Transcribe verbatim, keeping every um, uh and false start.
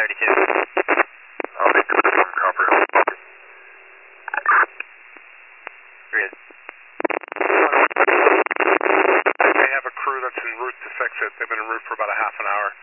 thirty-two. I'll be clear from Copper Hill. Good. They have a crew that's en route to fix it. They've been en route for about a half an hour.